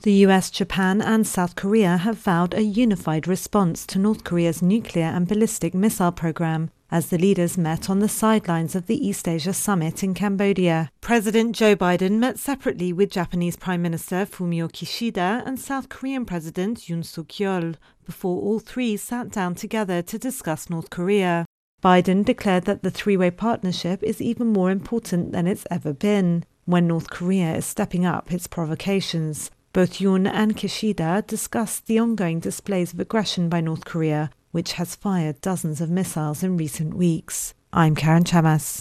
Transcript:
The US, Japan and South Korea have vowed a unified response to North Korea's nuclear and ballistic missile program as the leaders met on the sidelines of the East Asia Summit in Cambodia. President Joe Biden met separately with Japanese Prime Minister Fumio Kishida and South Korean President Yoon Suk-yeol before all three sat down together to discuss North Korea. Biden declared that the three-way partnership is even more important than it's ever been, when North Korea is stepping up its provocations. Both Yoon and Kishida discussed the ongoing displays of aggression by North Korea, which has fired dozens of missiles in recent weeks. I'm Karen Chamas.